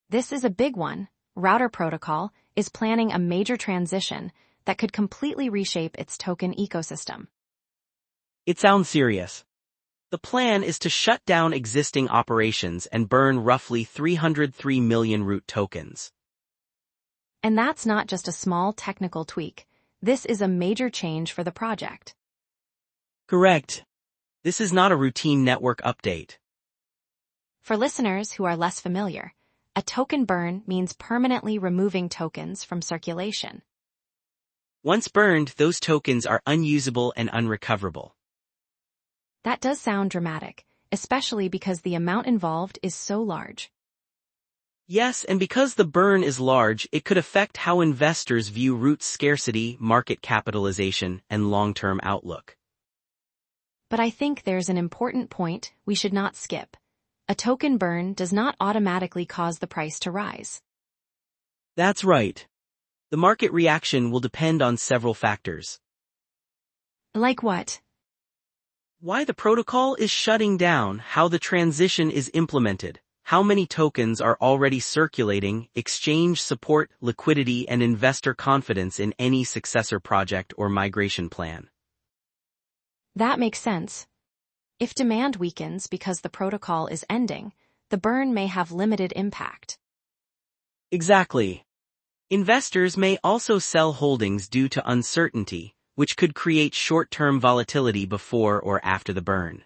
This is a big one. Router Protocol is planning a major transition that could completely reshape its token ecosystem. It sounds serious. The plan is to shut down existing operations and burn roughly 303 million root tokens. And that's not just a small technical tweak. This is a major change for the project. Correct. This is not a routine network update. For listeners who are less familiar, a token burn means permanently removing tokens from circulation. Once burned, those tokens are unusable and unrecoverable. That does sound dramatic, especially because the amount involved is so large. Yes, and because the burn is large, it could affect how investors view Root's scarcity, market capitalization, and long-term outlook. But I think there's an important point we should not skip. A token burn does not automatically cause the price to rise. That's right. The market reaction will depend on several factors. Like what? Why the protocol is shutting down, how the transition is implemented, how many tokens are already circulating, exchange support, liquidity, and investor confidence in any successor project or migration plan. That makes sense. If demand weakens because the protocol is ending, the burn may have limited impact. Exactly. Investors may also sell holdings due to uncertainty, which could create short-term volatility before or after the burn.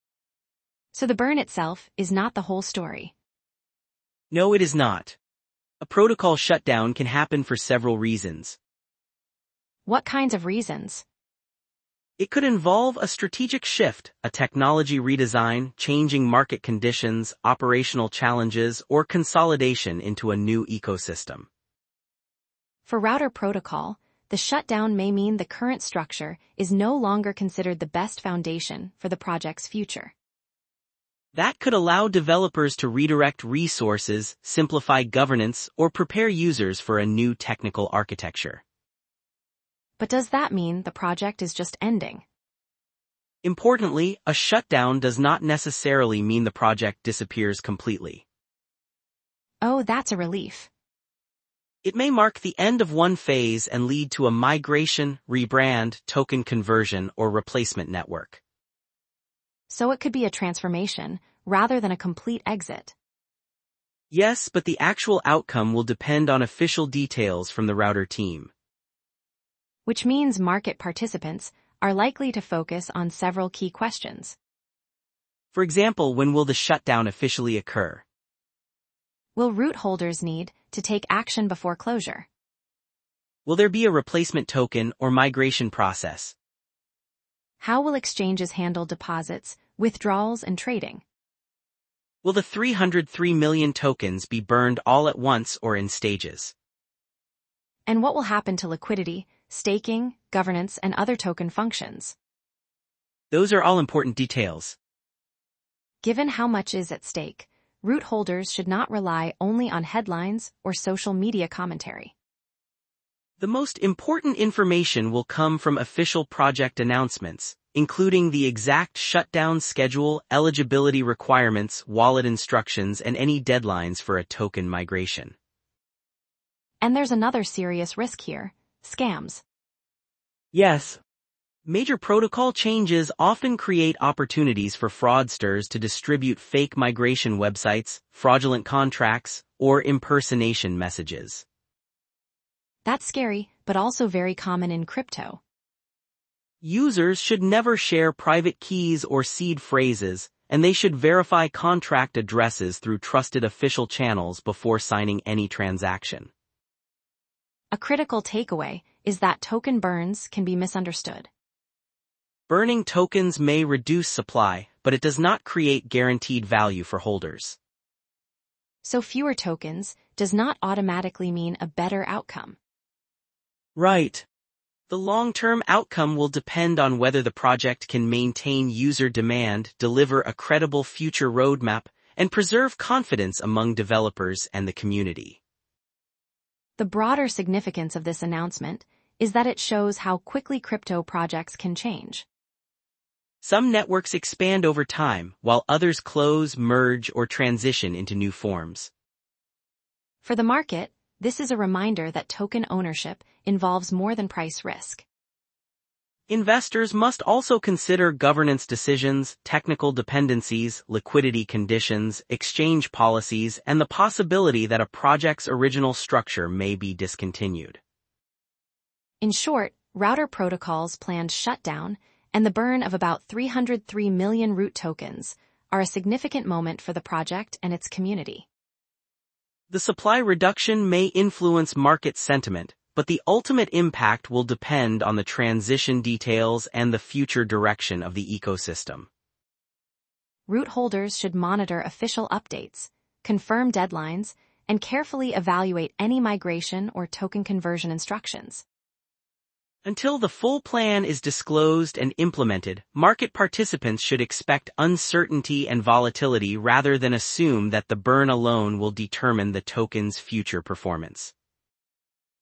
So the burn itself is not the whole story. No, it is not. A protocol shutdown can happen for several reasons. What kinds of reasons? It could involve a strategic shift, a technology redesign, changing market conditions, operational challenges, or consolidation into a new ecosystem. For Router Protocol, the shutdown may mean the current structure is no longer considered the best foundation for the project's future. That could allow developers to redirect resources, simplify governance, or prepare users for a new technical architecture. But does that mean the project is just ending? Importantly, a shutdown does not necessarily mean the project disappears completely. Oh, that's a relief. It may mark the end of one phase and lead to a migration, rebrand, token conversion, or replacement network. So it could be a transformation, rather than a complete exit. Yes, but the actual outcome will depend on official details from the router team. Which means market participants are likely to focus on several key questions. For example, when will the shutdown officially occur? Will root holders need to take action before closure? Will there be a replacement token or migration process? How will exchanges handle deposits, withdrawals, and trading? Will the 303 million tokens be burned all at once or in stages? And what will happen to liquidity, staking, governance, and other token functions? Those are all important details. Given how much is at stake, root holders should not rely only on headlines or social media commentary. The most important information will come from official project announcements, including the exact shutdown schedule, eligibility requirements, wallet instructions, and any deadlines for a token migration. And there's another serious risk here: scams. Yes. Major protocol changes often create opportunities for fraudsters to distribute fake migration websites, fraudulent contracts, or impersonation messages. That's scary, but also very common in crypto. Users should never share private keys or seed phrases, and they should verify contract addresses through trusted official channels before signing any transaction. A critical takeaway is that token burns can be misunderstood. Burning tokens may reduce supply, but it does not create guaranteed value for holders. So fewer tokens does not automatically mean a better outcome. Right. The long-term outcome will depend on whether the project can maintain user demand, deliver a credible future roadmap, and preserve confidence among developers and the community. The broader significance of this announcement is that it shows how quickly crypto projects can change. Some networks expand over time, while others close, merge, or transition into new forms. For the market, this is a reminder that token ownership involves more than price risk. Investors must also consider governance decisions, technical dependencies, liquidity conditions, exchange policies, and the possibility that a project's original structure may be discontinued. In short, Router Protocol's planned shutdown and the burn of about 303 million root tokens are a significant moment for the project and its community. The supply reduction may influence market sentiment, but the ultimate impact will depend on the transition details and the future direction of the ecosystem. Root holders should monitor official updates, confirm deadlines, and carefully evaluate any migration or token conversion instructions. Until the full plan is disclosed and implemented, market participants should expect uncertainty and volatility rather than assume that the burn alone will determine the token's future performance.